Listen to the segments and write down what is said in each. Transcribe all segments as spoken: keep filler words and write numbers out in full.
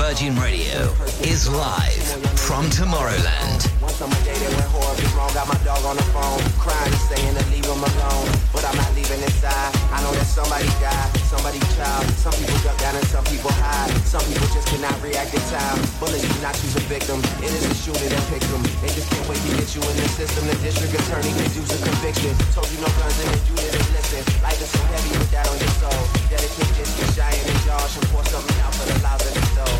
Virgin Radio is live from Tomorrowland. One summer day that went horribly wrong. Got my dog on the phone, crying and saying to leave him alone. But I'm not leaving inside. I know that somebody died, somebody's child. Some people duck down and some people hide. Some people just cannot react in time. Bullets do not choose a victim. It is the shooter that picked them. They just can't wait to get you in the system. The district attorney can use a conviction. Told you no guns in it, you didn't listen. Life is so heavy with that on your soul. Dedicate just get shy in the Josh and pour something out for the lives of the soul.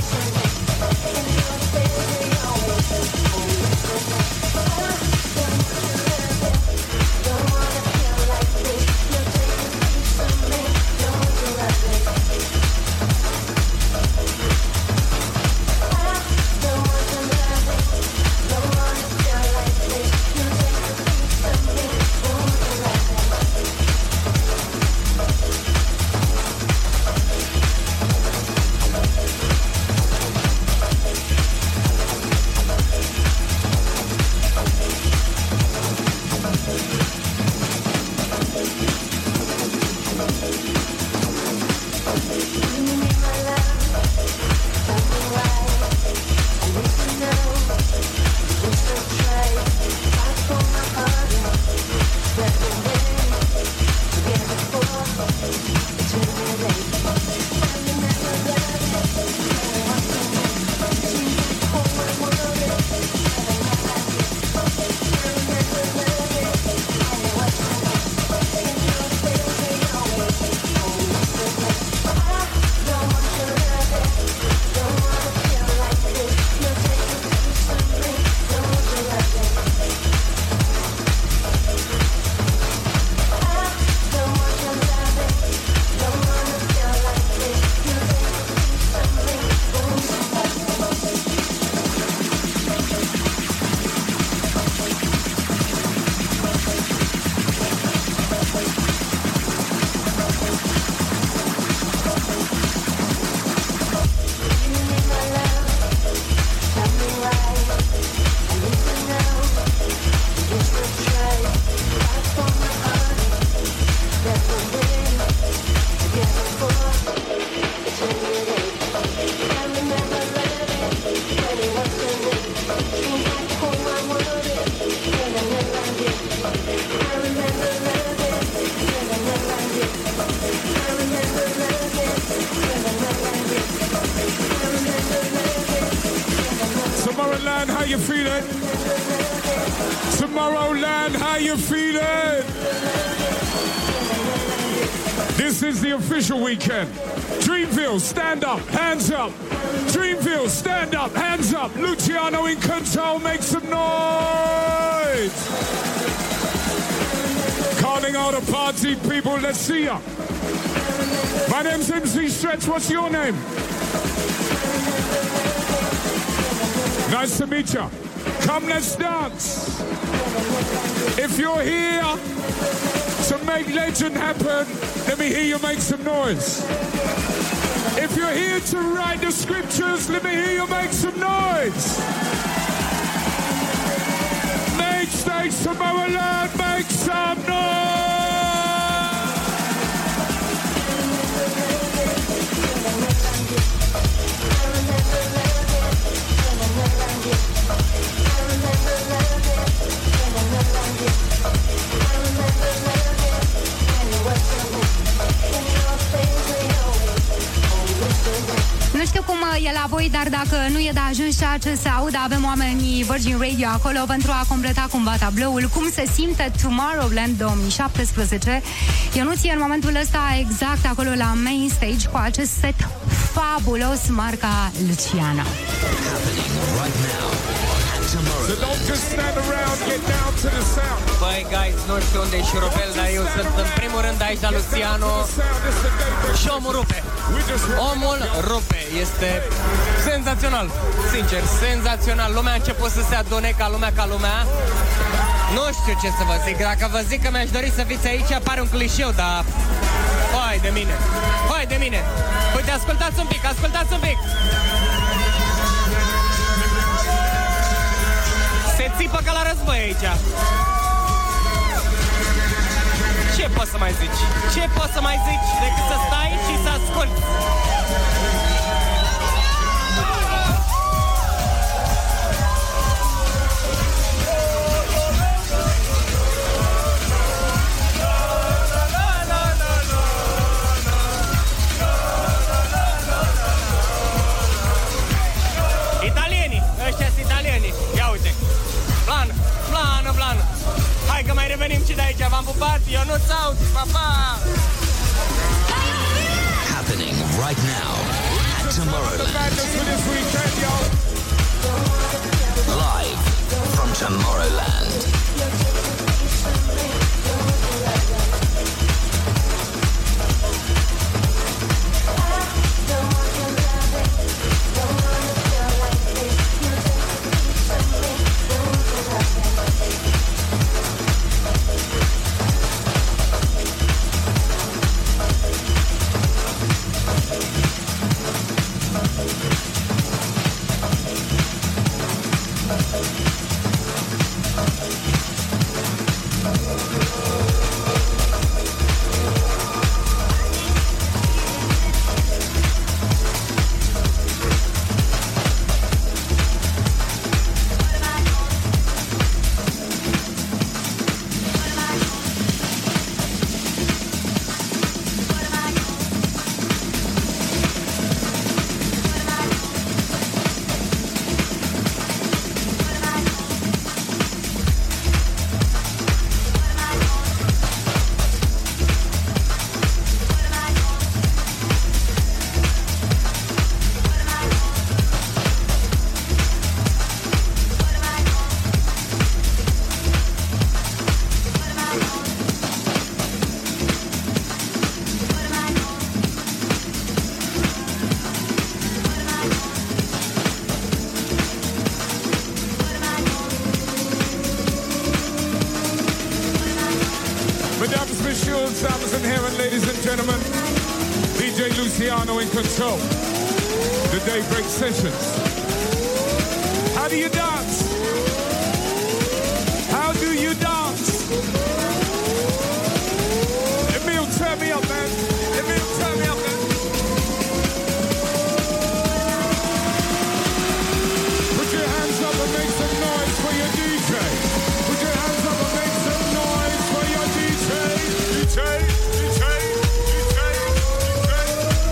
Tomorrowland, how you feeling? Tomorrowland, how you feeling? This is the official weekend. Dreamville, stand up, hands up. Dreamville, stand up, hands up. Luciano in control, make some noise. Calling all the party people, let's see ya. My name's M C Stretch, what's your name? Nice to meet you. Come, let's dance. If you're here to make legend happen, let me hear you make some noise. If you're here to write the scriptures, let me hear you make some noise. Make stage Tomorrowland, make some noise. Nu știu cum e la voi, dar dacă nu e de ajuns ceea ce se aude, avem oamenii Virgin Radio acolo pentru a completa cumva tabloul. Cum se simte Tomorrowland două mii șaptesprezece? Ionuț e în momentul ăsta exact acolo la main stage cu acest set fabulos marca Luciano. So don't just stand around, get down to the sound. Băi, guys, nu știu unde e șurubel, dar eu sunt în primul rând aici la Luciano și omul rupe. Omul rupe. Este senzațional, sincer, senzațional. Lumea a început să se adune ca lumea ca lumea. Nu știu ce să vă zic. Dacă vă zic că mi-aș dori să fiți aici, pare un clișeu, dar... Hai de mine, hai de mine. Uite, ascultați un pic, ascultați un pic. Se țipă ca la război aici. Ce poți să mai zici? Ce poți să mai zici decât să stai și să asculti? Italienii, ăștia sunt italienii. Ia uite. Plană, plană, plană. Hai că mai revenim și de aici. V-am pupat, eu nu ți-aud. Pa, pa! Happening right now at Tomorrowland. official Samson Heron, ladies and gentlemen. D J Luciano in control. The Daybreak Sessions. How do you dance? How do you dance? Emil, turn me up, man. Emil, turn me up, man. Put your hands up and make some noise for your D J. Put your hands up and make some noise for your D J. D J, D J, D J, D J.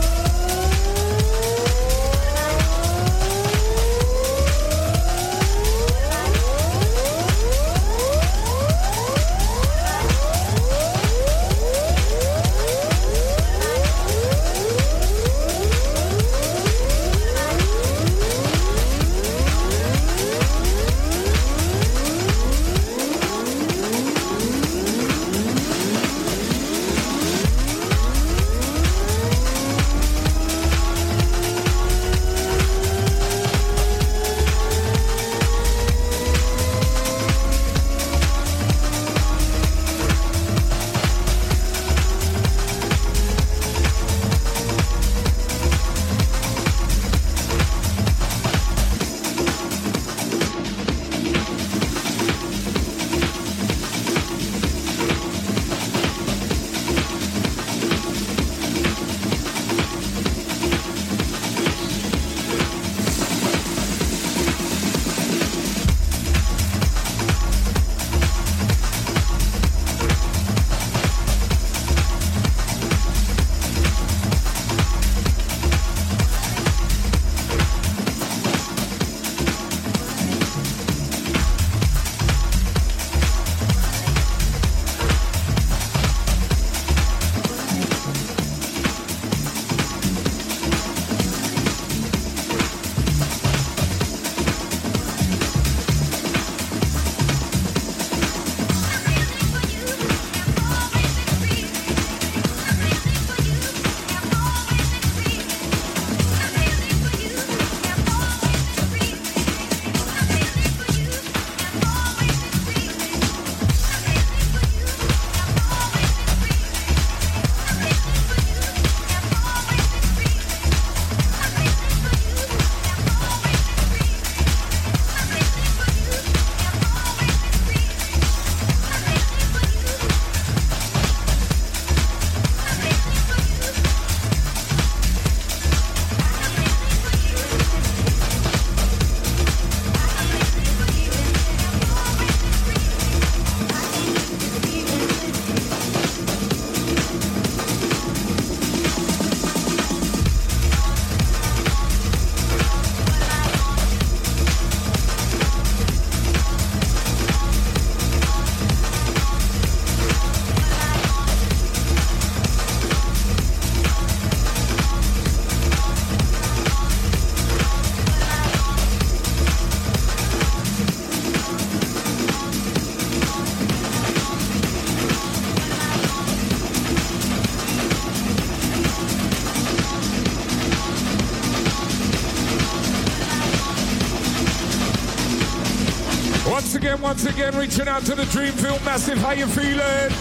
Once again, once again, reaching out to the Dreamfield Massive. How you feeling?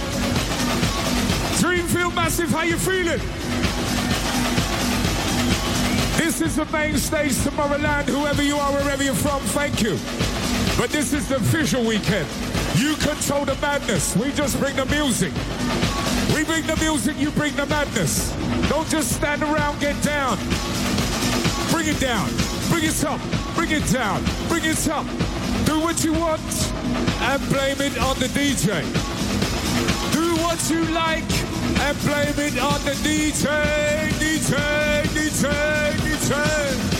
Dreamfield Massive, how you feeling? This is the main stage, Tomorrowland. Whoever you are, wherever you're from, thank you. But this is the visual weekend. You control the madness. We just bring the music. We bring the music, you bring the madness. Don't just stand around, get down. Bring it down. Bring it up. Bring it down. Bring it up. Do what you want and blame it on the D J. Do what you like and blame it on the D J. D J, D J, D J.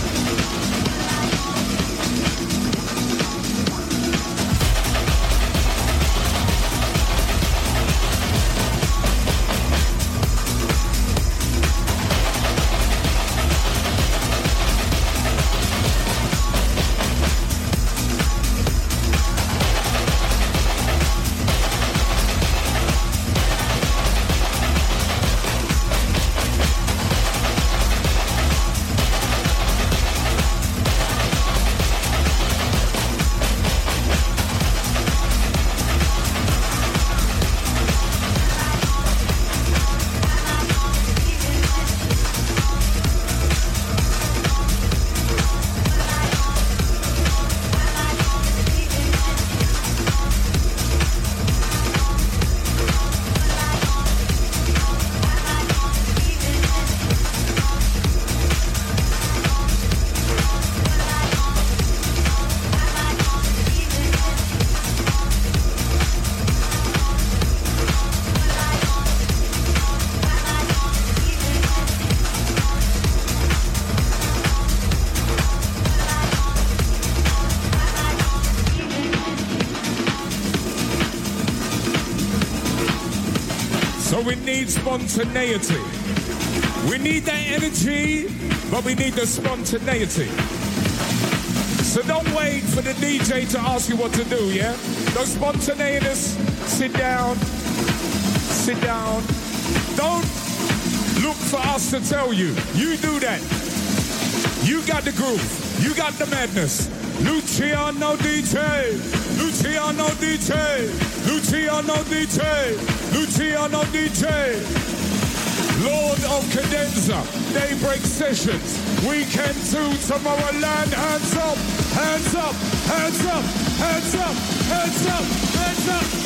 we need spontaneity. We need that energy, but we need the spontaneity. So don't wait for the D J to ask you what to do, yeah? Those spontaneous, sit down, sit down. Don't look for us to tell you. You do that. You got the groove. You got the madness. Luciano D J. Luciano D J. Luciano D J. Luciano D J. Lord of Cadenza. Daybreak Sessions. Weekend two, Tomorrowland. Hands up. Hands up. Hands up. Hands up. Hands up. Hands up.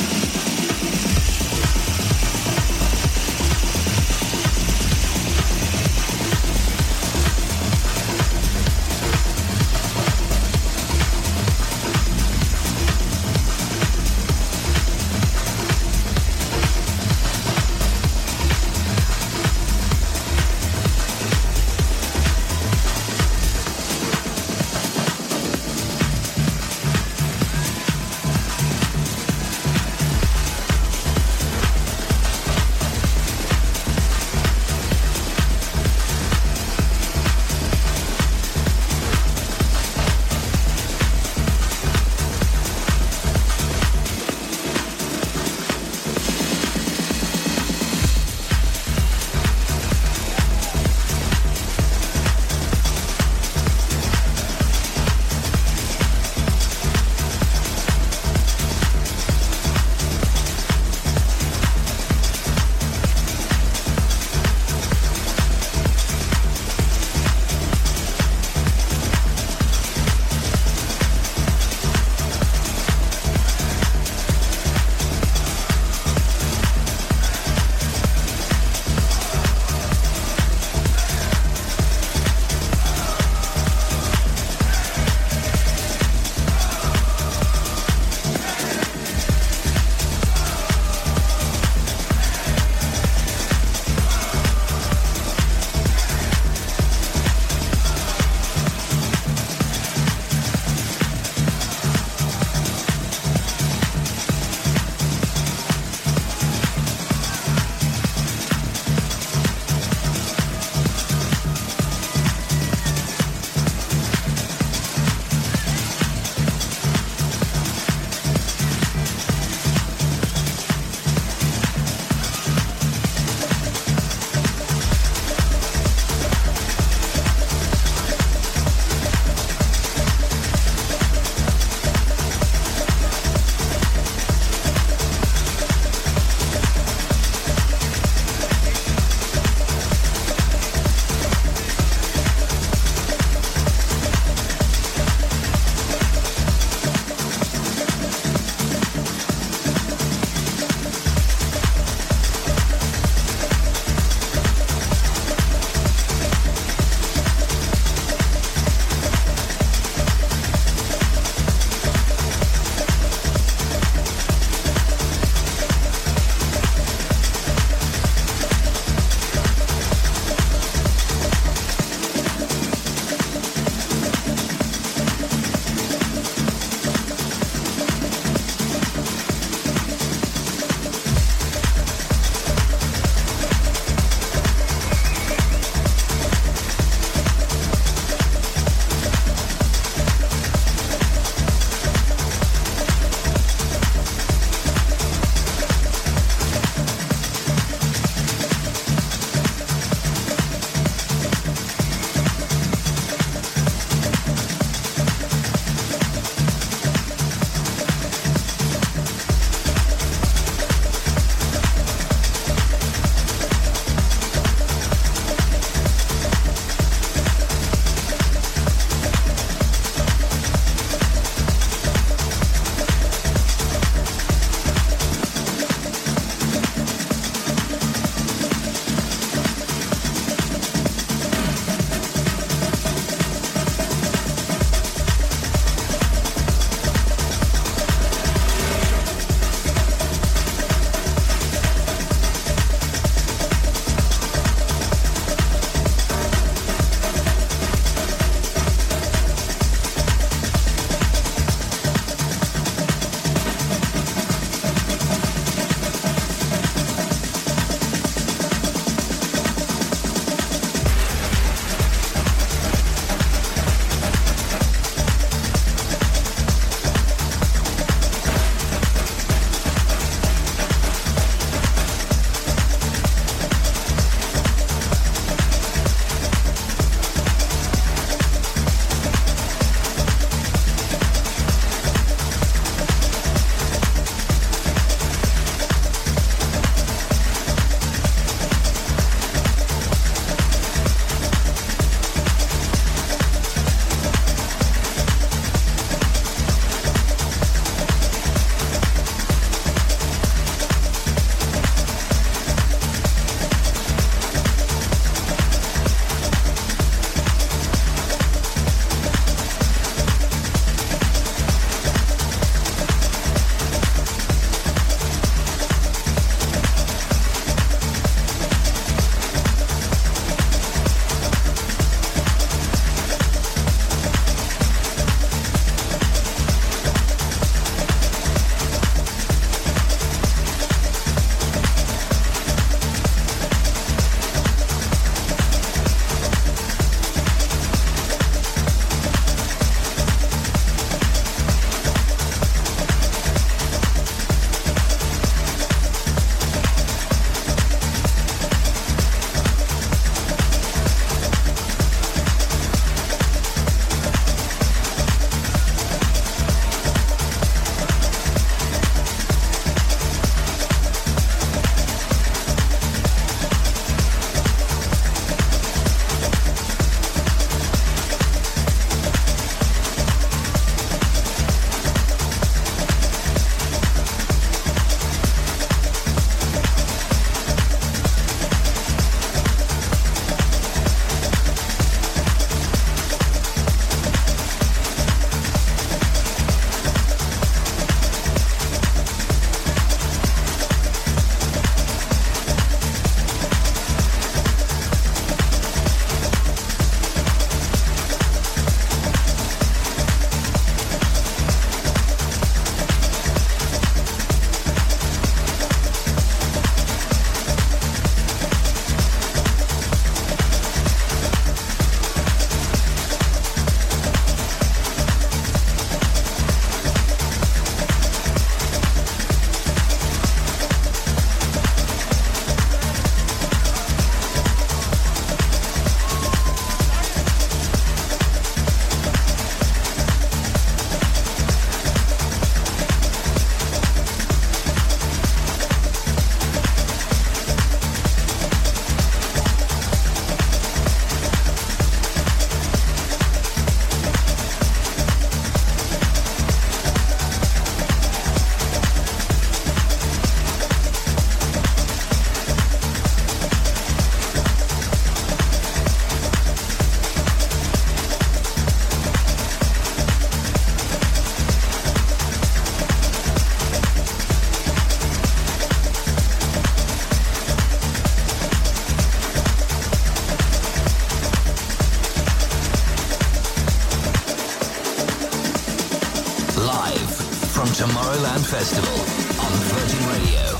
from Tomorrowland Festival on Virgin Radio.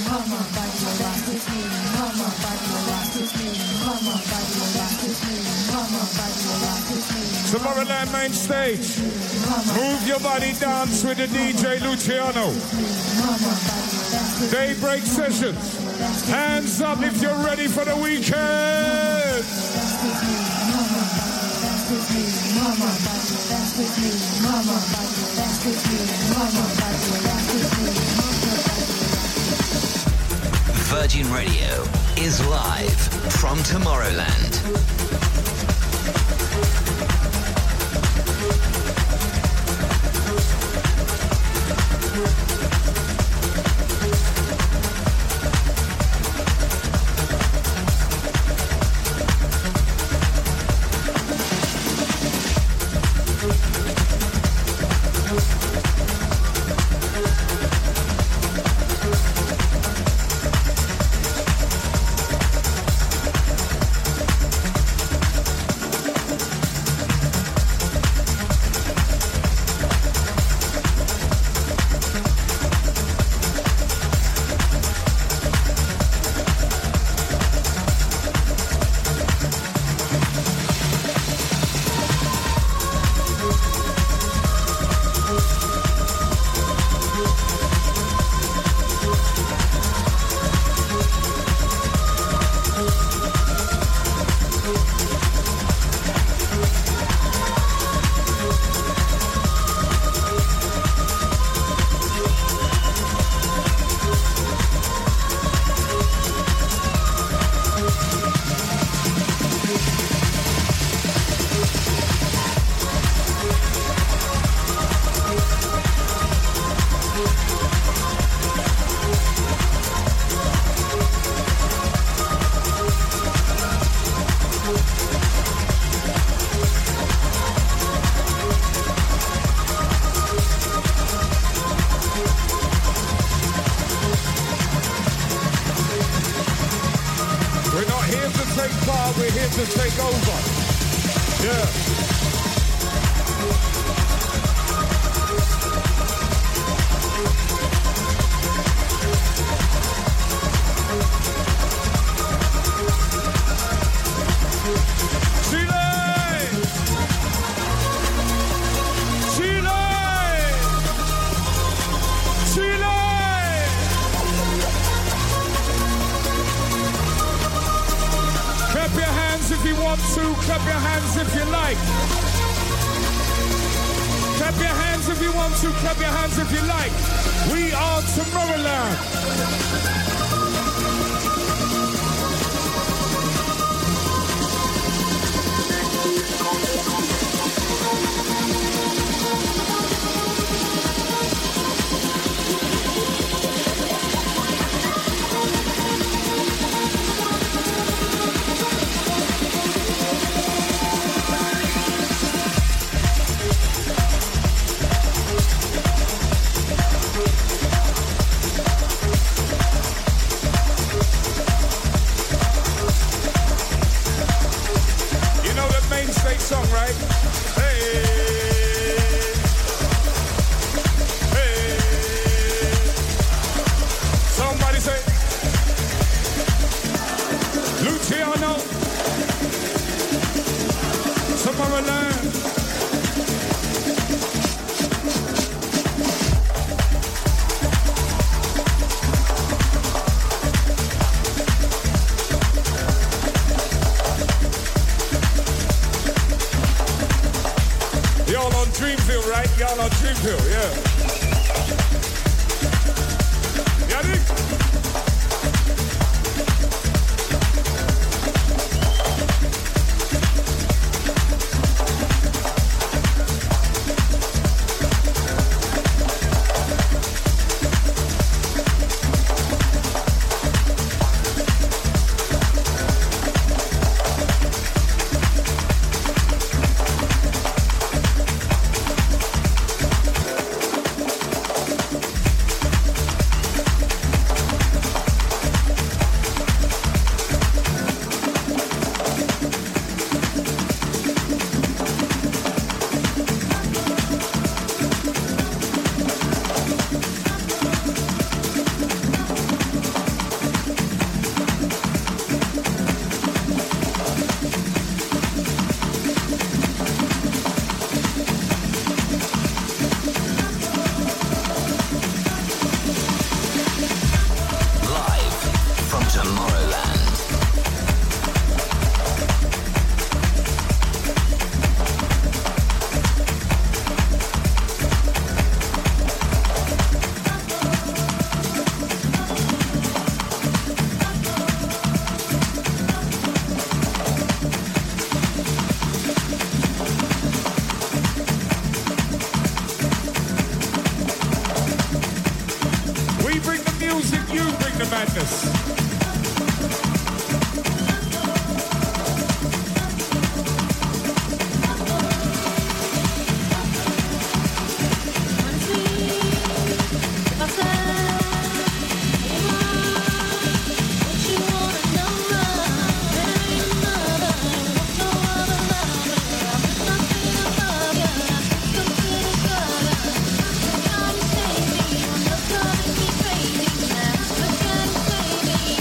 Tomorrowland main stage. Move your body, dance with the D J Luciano. Daybreak sessions. Hands up if you're ready for the weekend. Virgin Radio is live from Tomorrowland. To take over. Yeah. Chile! Chile! Chile! Clap your hands if you want to, clap your hands if you like. Clap your hands if you want to, clap your hands if you like. We are Tomorrowland. Song, right? Hey, hey. Somebody say, Luciano, Tomorrowland. Y'all on Dreamville, right? Y'all on Dreamville, yeah. Yannick? Yes. Crazy now, but trying to save me.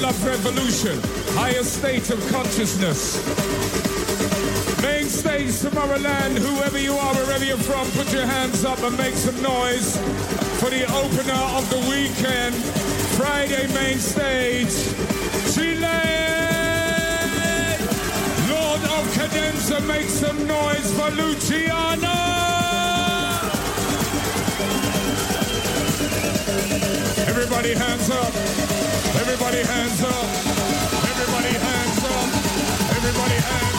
love revolution, higher state of consciousness. Main stage, Tomorrowland, whoever you are, wherever you're from, put your hands up and make some noise for the opener of the weekend. Friday main stage, Chile! Lord of Cadenza, make some noise for Luciano! Everybody hands up, everybody hands up, everybody hands up, everybody hands up.